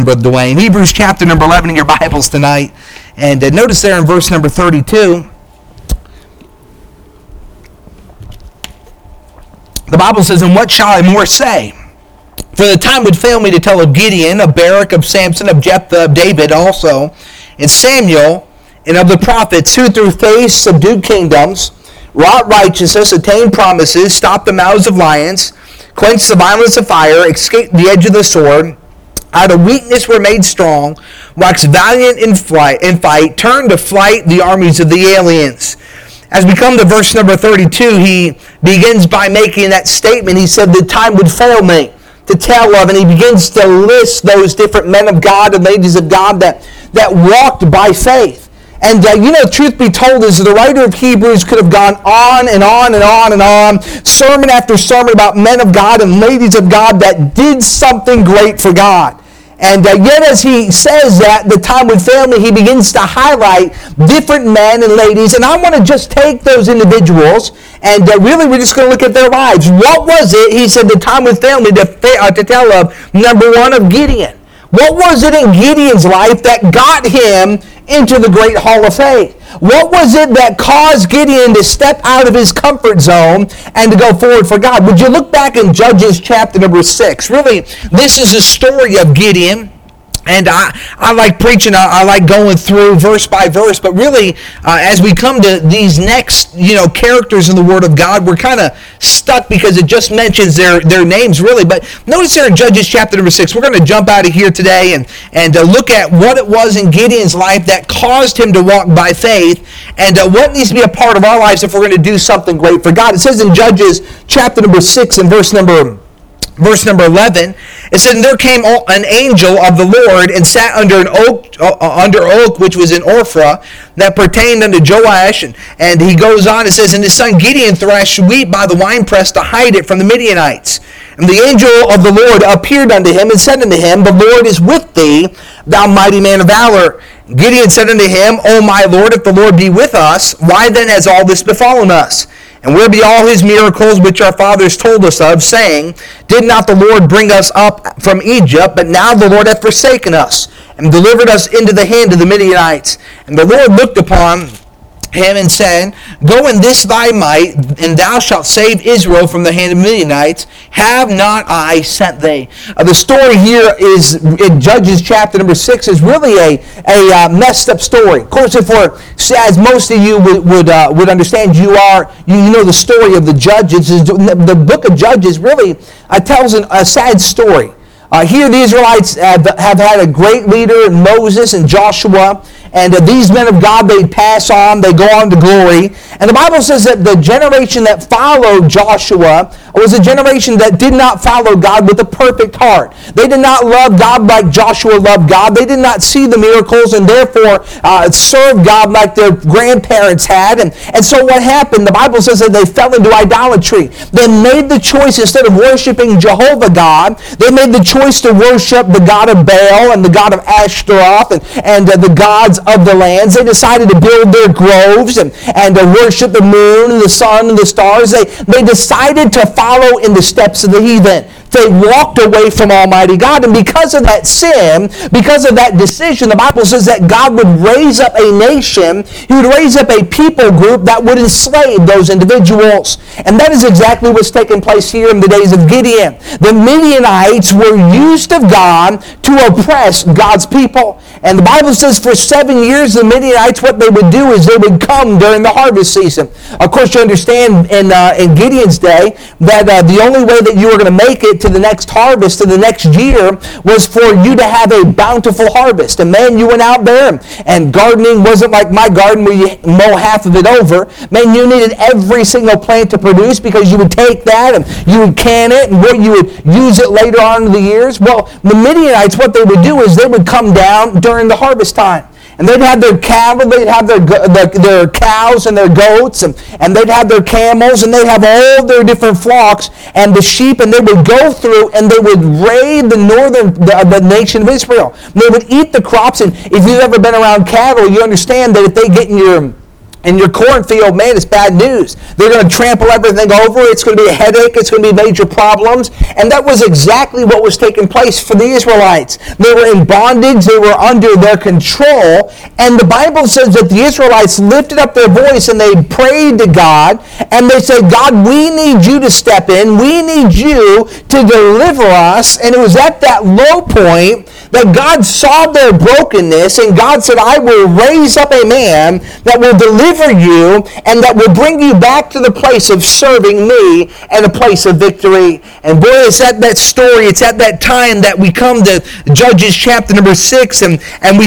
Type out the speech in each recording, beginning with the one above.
Brother Dwayne. Hebrews chapter number 11 in your Bibles tonight. And notice there in verse number 32, the Bible says, "And what shall I more say? For the time would fail me to tell of Gideon, of Barak, of Samson, of Jephthah, of David also, and Samuel, and of the prophets, who through faith subdued kingdoms, wrought righteousness, attained promises, stopped the mouths of lions, quenched the violence of fire, escaped the edge of the sword, out of weakness were made strong, waxed valiant in fight, turned to flight the armies of the aliens." As we come to verse number 32, he begins by making that statement. He said, "The time would fail me to tell of," and he begins to list those different men of God and ladies of God that walked by faith. And truth be told, is the writer of Hebrews could have gone on and on and on and on, sermon after sermon about men of God and ladies of God that did something great for God. And yet as he says that, the time would fail me, he begins to highlight different men and ladies. And I want to just take those individuals and really we're just going to look at their lives. What was it? He said the time would fail me to tell of, number one, of Gideon. What was it in Gideon's life that got him into the great hall of faith? What was it that caused Gideon to step out of his comfort zone and to go forward for God? Would you look back in Judges chapter number 6? Really, this is the story of Gideon. And I like preaching, I like going through verse by verse, but really, as we come to these next, characters in the Word of God, we're kind of stuck because it just mentions their names, really. But notice here in Judges chapter number 6, we're going to jump out of here today and look at what it was in Gideon's life that caused him to walk by faith, and what needs to be a part of our lives if we're going to do something great for God. It says in Judges chapter number 6 and verse number 11, it said, "And there came an angel of the Lord and sat under an oak which was in Ophrah, that pertained unto Joash." And he goes on, it says, "And his son Gideon threshed wheat by the winepress to hide it from the Midianites. And the angel of the Lord appeared unto him and said unto him, The Lord is with thee, thou mighty man of valor. Gideon said unto him, O my Lord, if the Lord be with us, why then has all this befallen us? And where be all his miracles which our fathers told us of, saying, Did not the Lord bring us up from Egypt? But now the Lord hath forsaken us, and delivered us into the hand of the Midianites. And the Lord looked upon him and said, Go in this thy might, and thou shalt save Israel from the hand of Midianites. Have not I sent thee?" The story here is in Judges chapter number 6 is really a messed up story. Of course, as most of you would understand, you know the story of the Judges. The book of Judges really tells a sad story. Here the Israelites have had a great leader in Moses and Joshua. And these men of God, they pass on, they go on to glory. And the Bible says that the generation that followed Joshua was a generation that did not follow God with a perfect heart. They did not love God like Joshua loved God. They did not see the miracles and therefore serve God like their grandparents had. And so what happened? The Bible says that they fell into idolatry. They made the choice, instead of worshiping Jehovah God, they made the choice to worship the god of Baal and the god of Ashtaroth and the gods of the lands. They decided to build their groves and worship the moon and the sun and the stars. They decided to follow in the steps of the heathen. They walked away from Almighty God. And because of that sin, because of that decision, the Bible says that God would raise up a nation. He would raise up a people group that would enslave those individuals. And that is exactly what's taking place here in the days of Gideon. The Midianites were used of God to oppress God's people. And the Bible says for 7 years, the Midianites, what they would do is they would come during the harvest season. Of course, you understand in Gideon's day that the only way that you were going to make it to the next harvest, to the next year, was for you to have a bountiful harvest. And man, you went out there, and gardening wasn't like my garden where you mow half of it over. Man, you needed every single plant to produce, because you would take that and you would can it, and you would use it later on in the years. Well, the Midianites, what they would do is they would come down during the harvest time. And they'd have their cattle, they'd have their cows and their goats, and they'd have their camels, and they'd have all their different flocks and the sheep, and they would go through and they would raid the nation of Israel. They would eat the crops, and if you've ever been around cattle, you understand that if they get in And your cornfield, man, it's bad news. They're going to trample everything over. It's going to be a headache. It's going to be major problems. And that was exactly what was taking place for the Israelites. They were in bondage. They were under their control. And the Bible says that the Israelites lifted up their voice and they prayed to God. And they said, God, we need you to step in. We need you to deliver us. And it was at that low point that God saw their brokenness, and God said, I will raise up a man that will deliver you and that will bring you back to the place of serving me and a place of victory. And boy, it's at that story, it's at that time that we come to Judges chapter number 6, and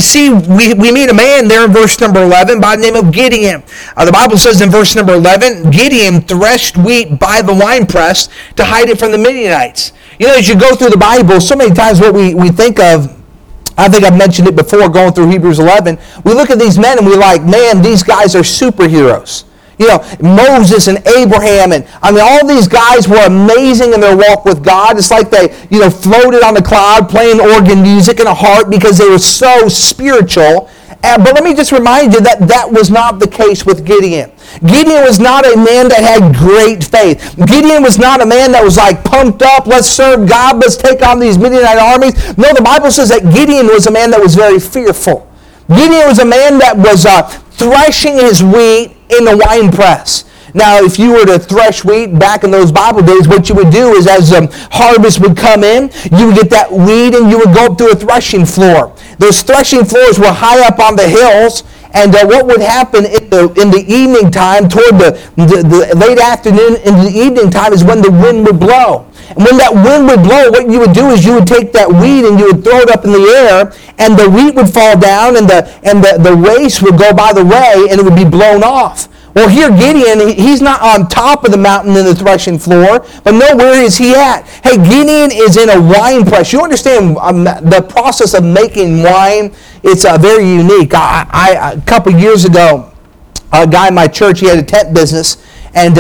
we meet a man there in verse number 11 by the name of Gideon. The Bible says in verse number 11, Gideon threshed wheat by the winepress to hide it from the Midianites. You know, as you go through the Bible, so many times what we think of, I think I've mentioned it before going through Hebrews 11, we look at these men and we're like, man, these guys are superheroes. You know, Moses and Abraham, and I mean, all these guys were amazing in their walk with God. It's like they, floated on the cloud playing organ music and a harp because they were so spiritual. But let me just remind you that was not the case with Gideon. Gideon was not a man that had great faith. Gideon was not a man that was like pumped up, let's serve God, let's take on these Midianite armies. No, the Bible says that Gideon was a man that was very fearful. Gideon was a man that was threshing his wheat in the winepress. Now, if you were to thresh wheat back in those Bible days, what you would do is as harvest would come in, you would get that wheat and you would go up to a threshing floor. Those threshing floors were high up on the hills, and what would happen in the evening time, toward the late afternoon into the evening time, is when the wind would blow. And when that wind would blow, what you would do is you would take that wheat and you would throw it up in the air, and the wheat would fall down, and the waste would go by the way, and it would be blown off. Well, here Gideon, he's not on top of the mountain in the threshing floor, but no, where is he at? Hey, Gideon is in a wine press. You understand the process of making wine? It's very unique. A couple years ago, a guy in my church, he had a tent business, and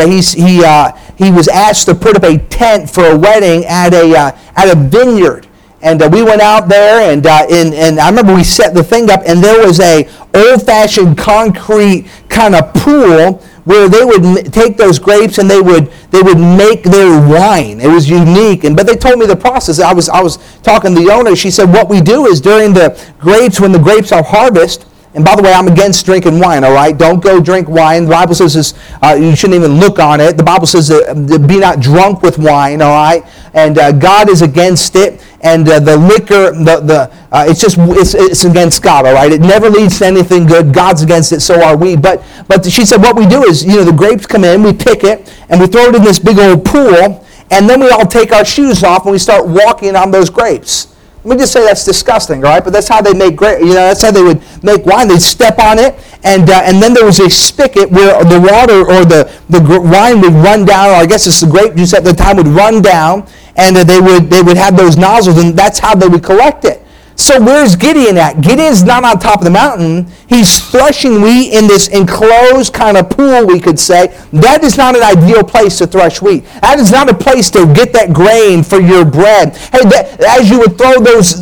he was asked to put up a tent for a wedding at a vineyard. And we went out there, and I remember we set the thing up, and there was a old-fashioned concrete kind of pool where they would take those grapes and they would make their wine. It was unique, but they told me the process. I was talking to the owner. She said, what we do is during the grapes, when the grapes are harvested. And by the way, I'm against drinking wine, all right? Don't go drink wine. The Bible says you shouldn't even look on it. The Bible says be not drunk with wine, all right? And God is against it. And the liquor, it's against God, all right? It never leads to anything good. God's against it, so are we. But she said what we do is, the grapes come in, we pick it, and we throw it in this big old pool, and then we all take our shoes off and we start walking on those grapes. Let me just say that's disgusting, all right? But that's how they make that's how they would make wine. They'd step on it, and then there was a spigot where the water or the wine would run down, or I guess it's the grape juice at the time would run down, and they would have those nozzles, and that's how they would collect it. So where's Gideon at? Gideon's not on top of the mountain. He's threshing wheat in this enclosed kind of pool, we could say. That is not an ideal place to thresh wheat. That is not a place to get that grain for your bread. Hey, as you would throw those,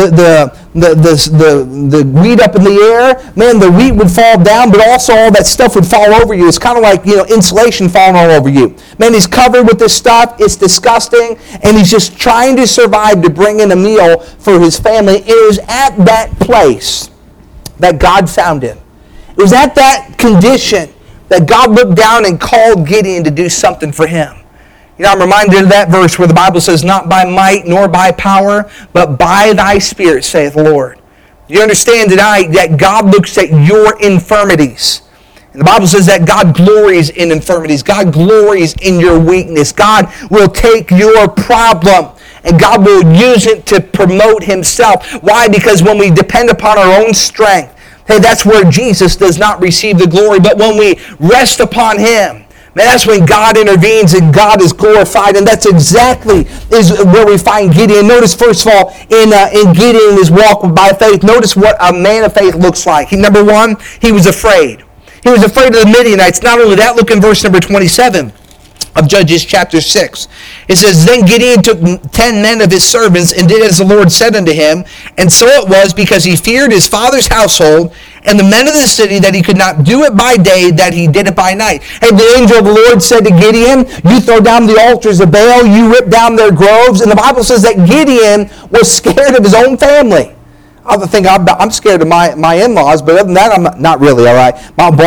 the wheat up in the air, man, the wheat would fall down, but also all that stuff would fall over you. It's kind of like, insulation falling all over you. Man, he's covered with this stuff. It's disgusting, and he's just trying to survive to bring in a meal for his family. It was at that place that God found him. It was at that condition that God looked down and called Gideon to do something for him. I'm reminded of that verse where the Bible says, not by might nor by power, but by thy Spirit, saith the Lord. You understand tonight that God looks at your infirmities. And the Bible says that God glories in infirmities. God glories in your weakness. God will take your problem and God will use it to promote himself. Why? Because when we depend upon our own strength, hey, that's where Jesus does not receive the glory. But when we rest upon him, man, that's when God intervenes and God is glorified, and that's exactly is where we find Gideon. Notice, first of all, in Gideon, his walk by faith, notice what a man of faith looks like. Number one, he was afraid. He was afraid of the Midianites. Not only that, look in verse number 27. of Judges chapter 6. It says, Then Gideon took 10 men of his servants and did as the Lord said unto him. And so it was, because he feared his father's household and the men of the city, that he could not do it by day, that he did it by night. Hey, the angel of the Lord said to Gideon, you throw down the altars of Baal, you rip down their groves. And the Bible says that Gideon was scared of his own family. I think I'm scared of my in-laws, but other than that, I'm not really, all right?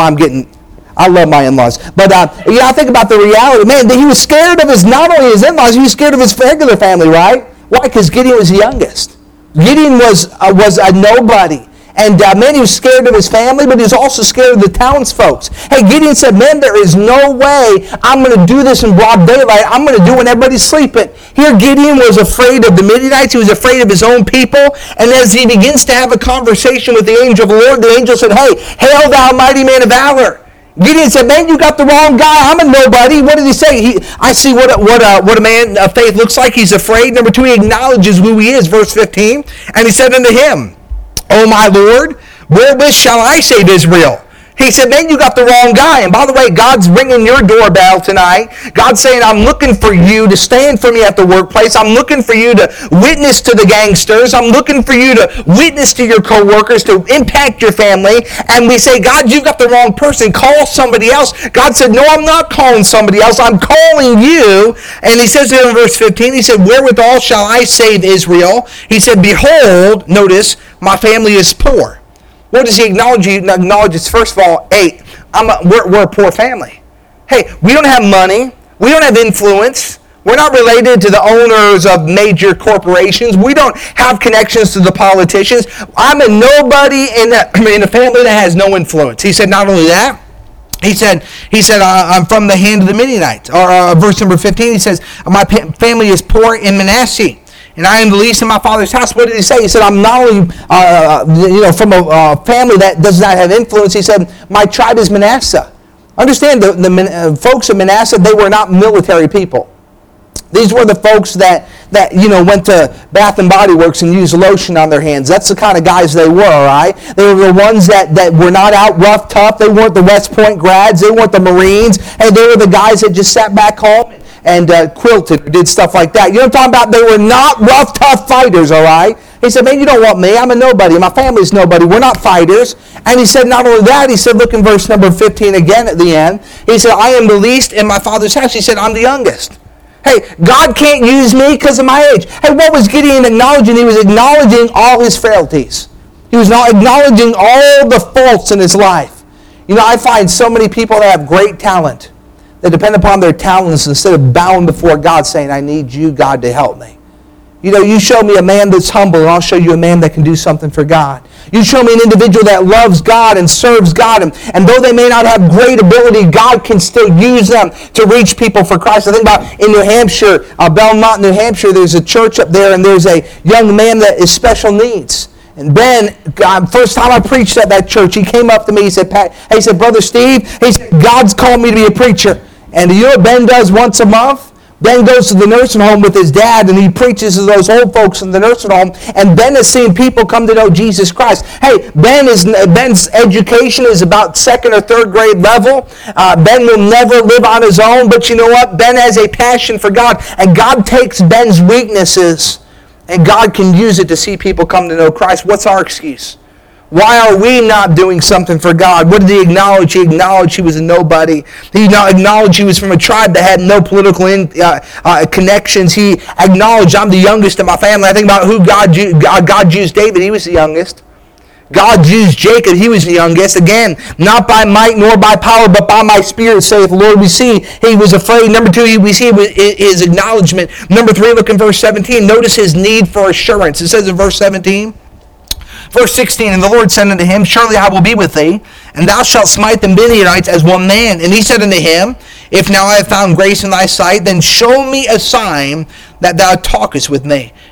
I love my in-laws. But, I think about the reality. Man, he was scared of not only his in-laws, he was scared of his regular family, right? Why? Because Gideon was the youngest. Gideon was a nobody. And, he was scared of his family, but he was also scared of the townsfolk. Hey, Gideon said, man, there is no way I'm going to do this in broad daylight. I'm going to do it when everybody's sleeping. Here, Gideon was afraid of the Midianites. He was afraid of his own people. And as he begins to have a conversation with the angel of the Lord, the angel said, hey, hail thou mighty man of valor. Gideon said, man, you got the wrong guy. I'm a nobody. What did he say? I see what a man of faith looks like. He's afraid. Number 2, he acknowledges who he is. Verse 15. And he said unto him, O my Lord, wherewith shall I save Israel? He said, man, you got the wrong guy. And by the way, God's ringing your doorbell tonight. God's saying, I'm looking for you to stand for me at the workplace. I'm looking for you to witness to the gangsters. I'm looking for you to witness to your coworkers, to impact your family. And we say, God, you've got the wrong person. Call somebody else. God said, no, I'm not calling somebody else. I'm calling you. And he says in verse 15, he said, wherewithal shall I save Israel? He said, behold, notice, my family is poor. What does he acknowledge? He acknowledges, first of all, hey, we're a poor family. Hey, we don't have money. We don't have influence. We're not related to the owners of major corporations. We don't have connections to the politicians. I'm a nobody in a family that has no influence. He said not only that, he said, I'm from the hand of the Midianites. Or verse number 15, he says, my family is poor in Manasseh, and I am the least in my father's house. What did he say? He said, I'm not only from a family that does not have influence. He said, my tribe is Manasseh. Understand, the folks of Manasseh, they were not military people. These were the folks that went to Bath and Body Works and used lotion on their hands. That's the kind of guys they were, all right? They were the ones that were not out rough, tough. They weren't the West Point grads. They weren't the Marines. Hey, they were the guys that just sat back home and quilted or did stuff like that. You know what I'm talking about? They were not rough, tough fighters, all right? He said, man, you don't want me. I'm a nobody. My family's nobody. We're not fighters. And he said, not only that, he said, look in verse number 15 again at the end. He said, I am the least in my father's house. He said, I'm the youngest. Hey, God can't use me because of my age. Hey, what was Gideon acknowledging? He was acknowledging all his frailties. He was not acknowledging all the faults in his life. You know, I find so many people that have great talent. They depend upon their talents instead of bowing before God saying, I need you, God, to help me. You know, you show me a man that's humble, and I'll show you a man that can do something for God. You show me an individual that loves God and serves God, and though they may not have great ability, God can still use them to reach people for Christ. I think about in New Hampshire, Belmont, New Hampshire, there's a church up there, and there's a young man that is special needs. And Ben, first time I preached at that church, he came up to me, he said, Brother Steve, he said, God's called me to be a preacher. And you know what Ben does once a month? Ben goes to the nursing home with his dad, and he preaches to those old folks in the nursing home, and Ben has seen people come to know Jesus Christ. Hey, Ben's education is about 2nd or 3rd grade level. Ben will never live on his own, but you know what? Ben has a passion for God, and God takes Ben's weaknesses, and God can use it to see people come to know Christ. What's our excuse? Why are we not doing something for God? What did he acknowledge? He acknowledged he was a nobody. He acknowledged he was from a tribe that had no political connections. He acknowledged, I'm the youngest in my family. I think about who God used David. He was the youngest. God used Jacob. He was the youngest. Again, not by might nor by power, but by my spirit, saith the Lord. We see he was afraid. Number 2, we see his acknowledgement. Number 3, look in verse 17. Notice his need for assurance. It says in verse 17, Verse 16, and the Lord said unto him, surely I will be with thee, and thou shalt smite the Midianites as one man. And he said unto him, if now I have found grace in thy sight, then show me a sign that thou talkest with me.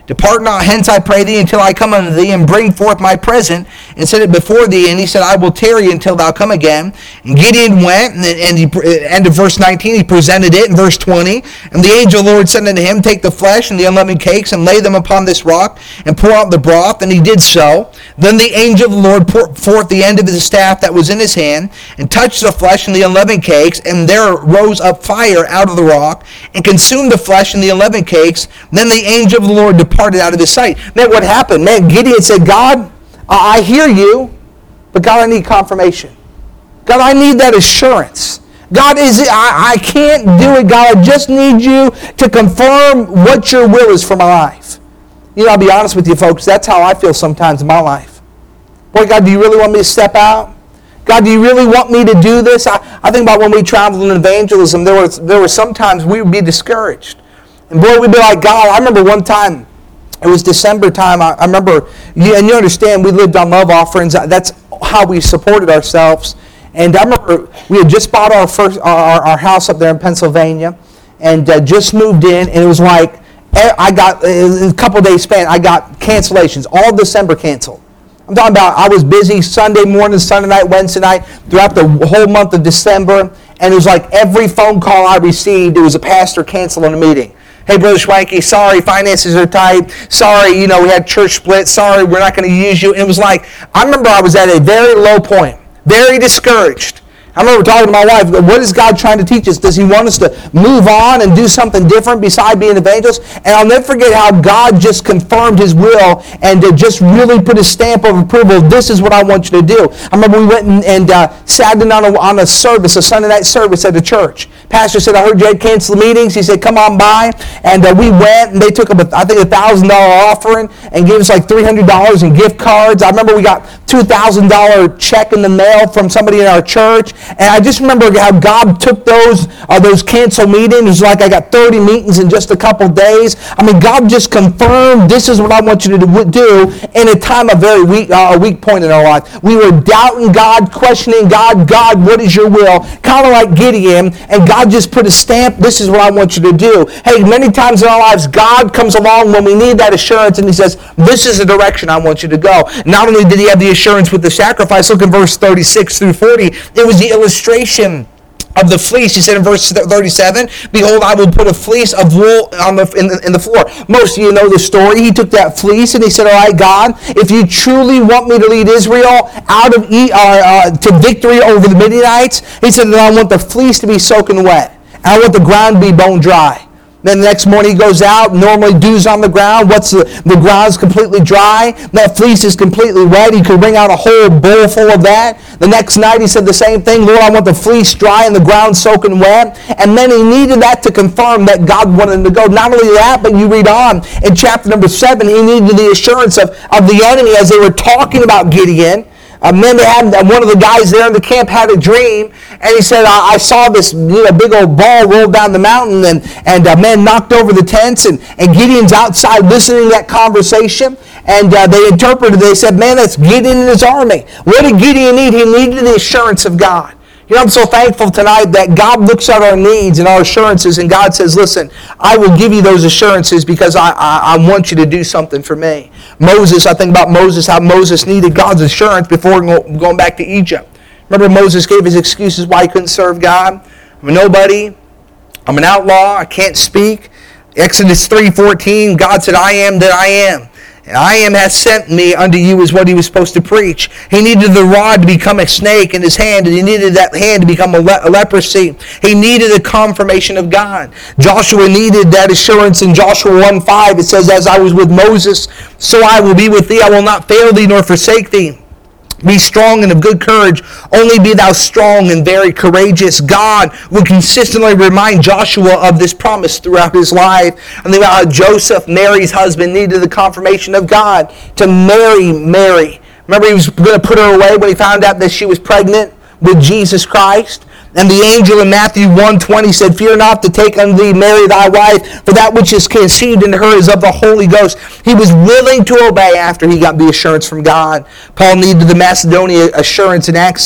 Depart not hence, I pray thee, until I come unto thee, and bring forth my present, and set it before thee. And he said, I will tarry until thou come again. And Gideon went, and end of verse 19, he presented it in verse 20. And the angel of the Lord said unto him, Take the flesh and the unleavened cakes, and lay them upon this rock, and pour out the broth. And he did so. Then the angel of the Lord poured forth the end of his staff that was in his hand, and touched the flesh and the unleavened cakes, and there rose up fire out of the rock, and consumed the flesh and the unleavened cakes. Then the angel of the Lord departed out of his sight. Man, what happened? Man, Gideon said, God, I hear you, but God, I need confirmation. God, I need that assurance. God, I can't do it, God. I just need you to confirm what your will is for my life. You know, I'll be honest with you, folks. That's how I feel sometimes in my life. Boy, God, do you really want me to step out? God, do you really want me to do this? I think about when we traveled in evangelism, there were sometimes we would be discouraged. And boy, we'd be like, God, I remember one time, it was December time. I remember, and you understand, we lived on love offerings. That's how we supported ourselves. And I remember we had just bought our house up there in Pennsylvania, and just moved in. And it was like I got a couple days span. I got cancellations, all December canceled. I'm talking about I was busy Sunday morning, Sunday night, Wednesday night, throughout the whole month of December. And it was like every phone call I received, it was a pastor canceling a meeting. Hey, Brother Schwanke, sorry, finances are tight. Sorry, we had church split. Sorry, we're not going to use you. And it was like, I remember I was at a very low point, very discouraged. I remember talking to my wife, what is God trying to teach us? Does he want us to move on and do something different beside being evangelists? And I'll never forget how God just confirmed his will and just really put his stamp of approval. This is what I want you to do. I remember we went and sat in on a service, a Sunday night service at the church. Pastor said, I heard you had canceled meetings. He said, come on by. And we went, and they took up, I think, $1,000 offering and gave us like $300 in gift cards. I remember we got $2,000 check in the mail from somebody in our church. And I just remember how God took those canceled meetings. It was like I got 30 meetings in just a couple days. I mean, God just confirmed this is what I want you to do in a time of very weak point in our life. We were doubting God, questioning God. God, what is your will? Kind of like Gideon. And God just put a stamp. This is what I want you to do. Hey, many times in our lives, God comes along when we need that assurance, and he says, this is the direction I want you to go. Not only did he have the assurance with the sacrifice, look in verse 36 through 40, it was the illustration of the fleece. He said in verse 37, behold, I will put a fleece of wool in the floor. Most of you know the story. He took that fleece and he said, all right, God, if you truly want me to lead Israel out of to victory over the Midianites, he said that I want the fleece to be soaking wet. And I want the ground to be bone dry. Then the next morning he goes out, normally dew's on the ground. The ground's completely dry. That fleece is completely wet. He could wring out a whole bowl full of that. The next night he said the same thing. Lord, I want the fleece dry and the ground soaking wet. And then he needed that to confirm that God wanted him to go. Not only that, but you read on in chapter number 7, he needed the assurance of the enemy as they were talking about Gideon. Then they had one of the guys there in the camp had a dream, and he said, I saw this big old ball roll down the mountain, and men knocked over the tents, and Gideon's outside listening to that conversation, and they interpreted, they said, man, that's Gideon and his army. What did Gideon need? He needed the assurance of God. I'm so thankful tonight that God looks at our needs and our assurances, and God says, listen, I will give you those assurances because I want you to do something for me. Moses, I think about Moses, how Moses needed God's assurance before going back to Egypt. Remember Moses gave his excuses why he couldn't serve God? I'm a nobody. I'm an outlaw. I can't speak. Exodus 3:14, God said, I am that I am. And I am hath sent me unto you is what he was supposed to preach. He needed the rod to become a snake in his hand, and he needed that hand to become a leprosy. He needed a confirmation of God. Joshua needed that assurance in Joshua 1:5. It says, as I was with Moses, so I will be with thee. I will not fail thee nor forsake thee. Be strong and of good courage. Only be thou strong and very courageous. God would consistently remind Joshua of this promise throughout his life. And think about how Joseph, Mary's husband, needed the confirmation of God to marry Mary. Remember, he was going to put her away when he found out that she was pregnant with Jesus Christ. And the angel in Matthew 1:20 said, "Fear not to take unto thee Mary thy wife, for that which is conceived in her is of the Holy Ghost." He was willing to obey after he got the assurance from God. Paul needed the Macedonia assurance in Acts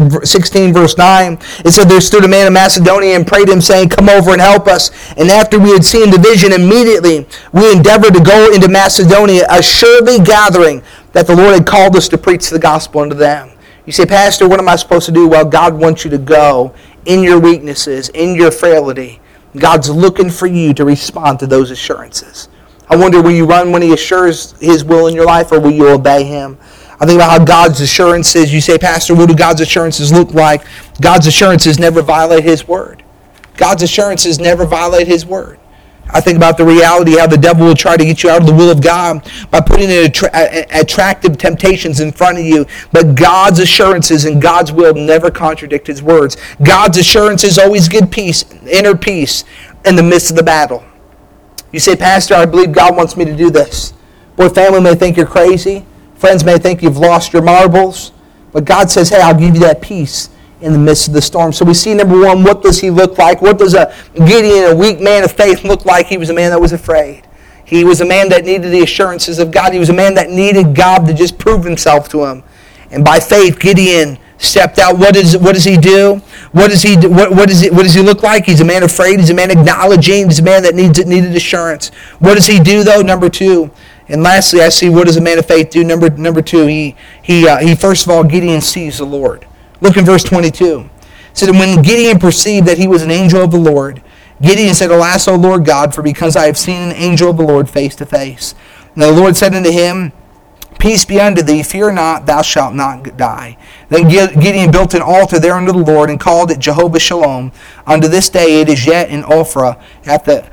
16 verse 9. It said, "There stood a man in Macedonia and prayed him, saying, Come over and help us. And after we had seen the vision, immediately we endeavored to go into Macedonia, assuredly gathering that the Lord had called us to preach the gospel unto them." You say, "Pastor, what am I supposed to do?" Well, God wants you to go in your weaknesses, in your frailty. God's looking for you to respond to those assurances. I wonder, will you run when he assures his will in your life, or will you obey him? I think about how God's assurances, you say, "Pastor, what do God's assurances look like?" God's assurances never violate his word. God's assurances never violate his word. I think about the reality how the devil will try to get you out of the will of God by putting attractive temptations in front of you. But God's assurances and God's will never contradict his words. God's assurances always give peace, inner peace, in the midst of the battle. You say, "Pastor, I believe God wants me to do this." Boy, family may think you're crazy. Friends may think you've lost your marbles. But God says, "Hey, I'll give you that peace in the midst of the storm." So we see, number one, what does he look like? What does a Gideon, a weak man of faith, look like? He was a man that was afraid. He was a man that needed the assurances of God. He was a man that needed God to just prove himself to him. And by faith, Gideon stepped out. What does he do? What does he look like? He's a man afraid. He's a man acknowledging. He's a man that needed assurance. What does he do, though? Number two. And lastly, I see, what does a man of faith do? Number two, he first of all, Gideon sees the Lord. Look in verse 22. It said, "And when Gideon perceived that he was an angel of the Lord, Gideon said, Alas, O Lord God, for because I have seen an angel of the Lord face to face. And the Lord said unto him, Peace be unto thee, fear not, thou shalt not die. Then Gideon built an altar there unto the Lord, and called it Jehovah Shalom. Unto this day it is yet in Ophrah of the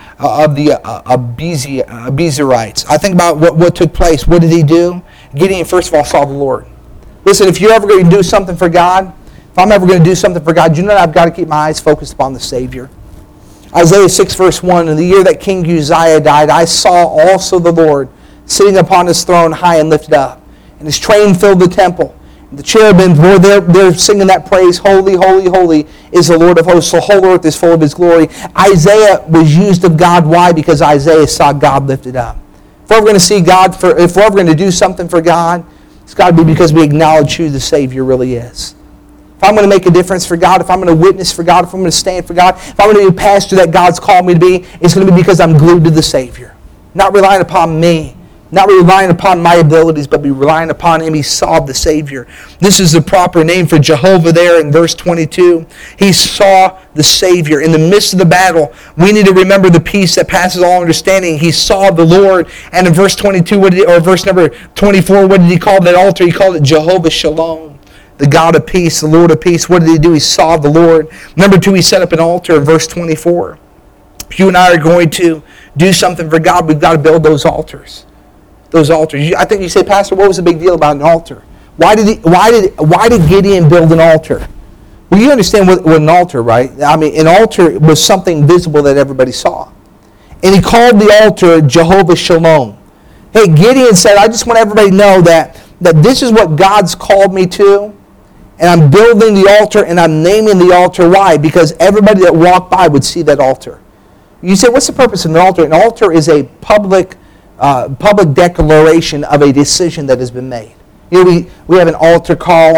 Abiezrites." I think about what took place. What did he do? Gideon, first of all, saw the Lord. Listen, if you're ever going to do something for God, if I'm ever going to do something for God, you know that I've got to keep my eyes focused upon the Savior. Isaiah 6 verse 1, "In the year that King Uzziah died, I saw also the Lord sitting upon his throne high and lifted up. And his train filled the temple. And the cherubims were there, they're singing that praise, Holy, holy, holy is the Lord of hosts. The whole earth is full of his glory." Isaiah was used of God. Why? Because Isaiah saw God lifted up. If we're ever going to see God, if we're ever going to do something for God, it's got to be because we acknowledge who the Savior really is. If I'm going to make a difference for God, if I'm going to witness for God, if I'm going to stand for God, if I'm going to be a pastor that God's called me to be, it's going to be because I'm glued to the Savior. Not relying upon me, not relying upon my abilities, but be relying upon him. He saw the Savior. This is the proper name for Jehovah there in verse 22. He saw the Savior. In the midst of the battle, we need to remember the peace that passes all understanding. He saw the Lord. And in verse 22, verse number 24, what did he call that altar? He called it Jehovah Shalom, the God of peace, the Lord of peace. What did he do? He saw the Lord. Number two, he set up an altar in verse 24. If you and I are going to do something for God, we've got to build those altars. Those altars. I think you say, "Pastor, what was the big deal about an altar? Why did Gideon build an altar?" Well, you understand what an altar, right? I mean, an altar was something visible that everybody saw. And he called the altar Jehovah Shalom. Hey, Gideon said, "I just want everybody to know that this is what God's called me to, and I'm building the altar, and I'm naming the altar." Why? Because everybody that walked by would see that altar. You say, what's the purpose of an altar? An altar is a public declaration of a decision that has been made. You know, we have an altar call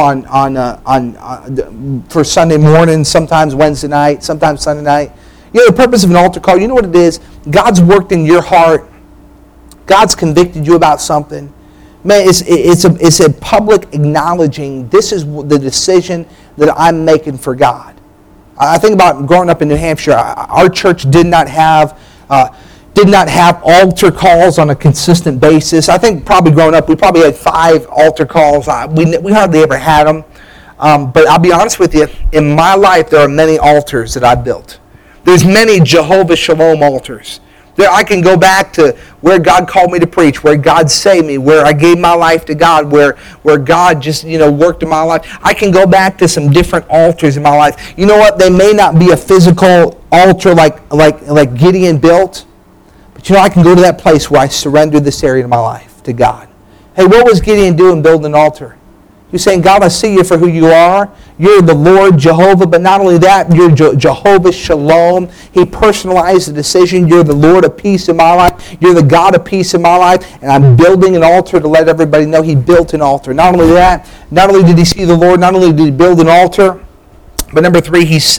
for Sunday morning, sometimes Wednesday night, sometimes Sunday night. You know, the purpose of an altar call, you know what it is? God's worked in your heart. God's convicted you about something. Man, it's a public acknowledging this is the decision that I'm making for God. I think about growing up in New Hampshire. Our church did not have altar calls on a consistent basis. I think probably growing up, we probably had 5 altar calls. We hardly ever had them. But I'll be honest with you, in my life, there are many altars that I built. There's many Jehovah Shalom altars. I can go back to where God called me to preach, where God saved me, where I gave my life to God, where God just, worked in my life. I can go back to some different altars in my life. You know what? They may not be a physical altar like Gideon built, but I can go to that place where I surrender this area of my life to God. Hey, what was Gideon doing building an altar? You're saying, God, I see you for who you are. You're the Lord Jehovah, but not only that, you're Jehovah Shalom. He personalized the decision. You're the Lord of peace in my life. You're the God of peace in my life, and I'm building an altar to let everybody know he built an altar. Not only that, not only did he see the Lord, not only did he build an altar, but number 3, he's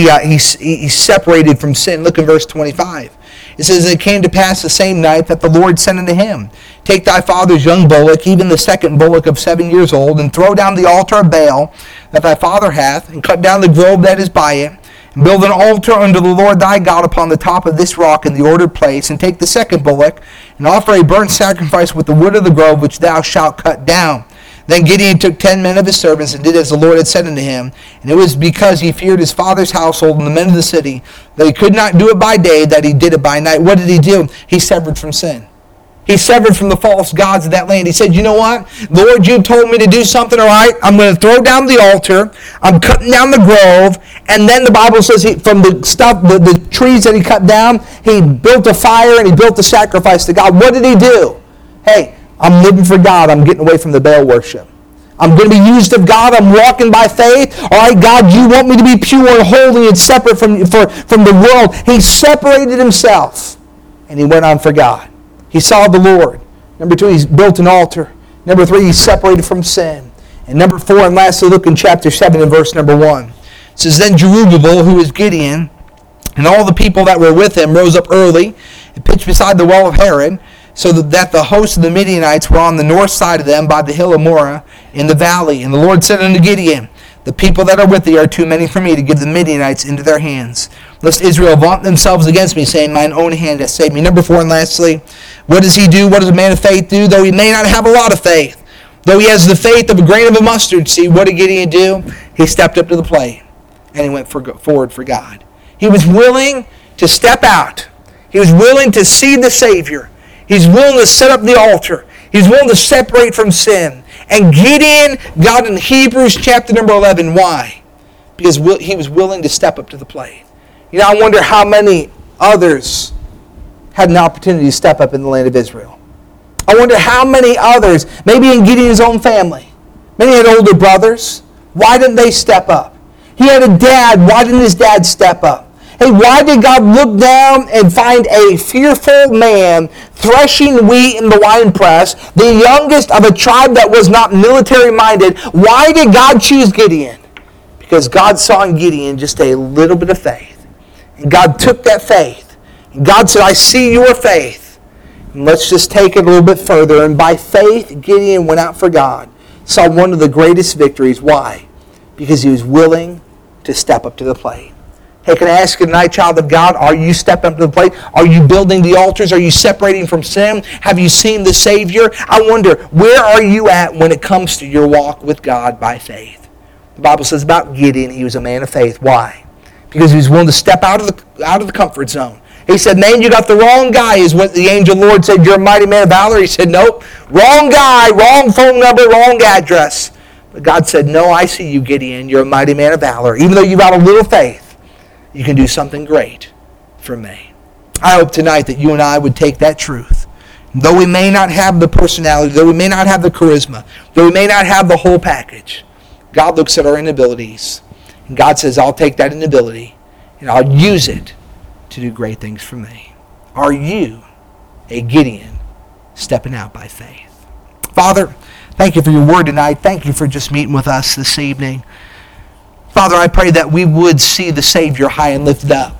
separated from sin. Look in verse 25. It says, it came to pass the same night that the Lord said unto him, take thy father's young bullock, even the second bullock of 7 years old, and throw down the altar of Baal that thy father hath, and cut down the grove that is by it, and build an altar unto the Lord thy God upon the top of this rock in the ordered place, and take the second bullock, and offer a burnt sacrifice with the wood of the grove which thou shalt cut down. Then Gideon took 10 men of his servants and did as the Lord had said unto him. And it was because he feared his father's household and the men of the city that he could not do it by day, that he did it by night. What did he do? He severed from sin. He severed from the false gods of that land. He said, you know what? Lord, you told me to do something, all right? I'm going to throw down the altar. I'm cutting down the grove. And then the Bible says from the stuff, the trees that he cut down, he built a fire and he built a sacrifice to God. What did he do? Hey, I'm living for God. I'm getting away from the Baal worship. I'm going to be used of God. I'm walking by faith. All right, God, you want me to be pure and holy and separate from the world. He separated himself, and he went on for God. He saw the Lord. Number 2, he built an altar. Number 3, he separated from sin. And number 4, and lastly, look in chapter 7 and verse number 1. It says, then Jerubbaal, who is Gideon, and all the people that were with him rose up early and pitched beside the wall of Harod, so that the host of the Midianites were on the north side of them by the hill of Moreh in the valley. And the Lord said unto Gideon, the people that are with thee are too many for me to give the Midianites into their hands, lest Israel vaunt themselves against me, saying, mine own hand hath saved me. Number 4, and lastly, what does he do? What does a man of faith do? Though he may not have a lot of faith, though he has the faith of a grain of a mustard seed, what did Gideon do? He stepped up to the plate, and he went forward for God. He was willing to step out. He was willing to see the Savior. He's willing to set up the altar. He's willing to separate from sin. And Gideon got in Hebrews chapter number 11. Why? Because he was willing to step up to the plate. You know, I wonder how many others had an opportunity to step up in the land of Israel. I wonder how many others, maybe in Gideon's own family, maybe he had older brothers. Why didn't they step up? He had a dad. Why didn't his dad step up? Hey, why did God look down and find a fearful man threshing wheat in the winepress, the youngest of a tribe that was not military-minded? Why did God choose Gideon? Because God saw in Gideon just a little bit of faith. And God took that faith. And God said, I see your faith. And let's just take it a little bit further. And by faith, Gideon went out for God. Saw one of the greatest victories. Why? Because he was willing to step up to the plate. Hey, can I ask you tonight, child of God, are you stepping up to the plate? Are you building the altars? Are you separating from sin? Have you seen the Savior? I wonder, where are you at when it comes to your walk with God by faith? The Bible says about Gideon, he was a man of faith. Why? Because he was willing to step out of the comfort zone. He said, man, you got the wrong guy, is what the angel of the Lord said. You're a mighty man of valor. He said, nope, wrong guy, wrong phone number, wrong address. But God said, no, I see you, Gideon. You're a mighty man of valor. Even though you've got a little faith, you can do something great for me. I hope tonight that you and I would take that truth. Though we may not have the personality, though we may not have the charisma, though we may not have the whole package, God looks at our inabilities. And God says, I'll take that inability and I'll use it to do great things for me. Are you a Gideon stepping out by faith? Father, thank you for your word tonight. Thank you for just meeting with us this evening. Father, I pray that we would see the Savior high and lifted up.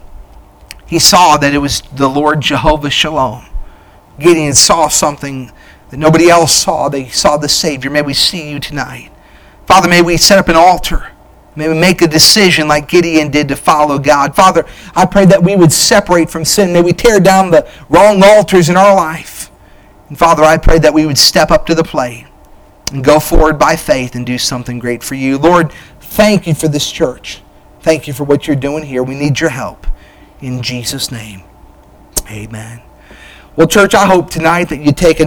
He saw that it was the Lord Jehovah Shalom. Gideon saw something that nobody else saw. They saw the Savior. May we see you tonight. Father, may we set up an altar. May we make a decision like Gideon did to follow God. Father, I pray that we would separate from sin. May we tear down the wrong altars in our life. And Father, I pray that we would step up to the plate and go forward by faith and do something great for you. Lord, thank you for this church. Thank you for what you're doing here. We need your help. In Jesus' name, amen. Well, church, I hope tonight that you take a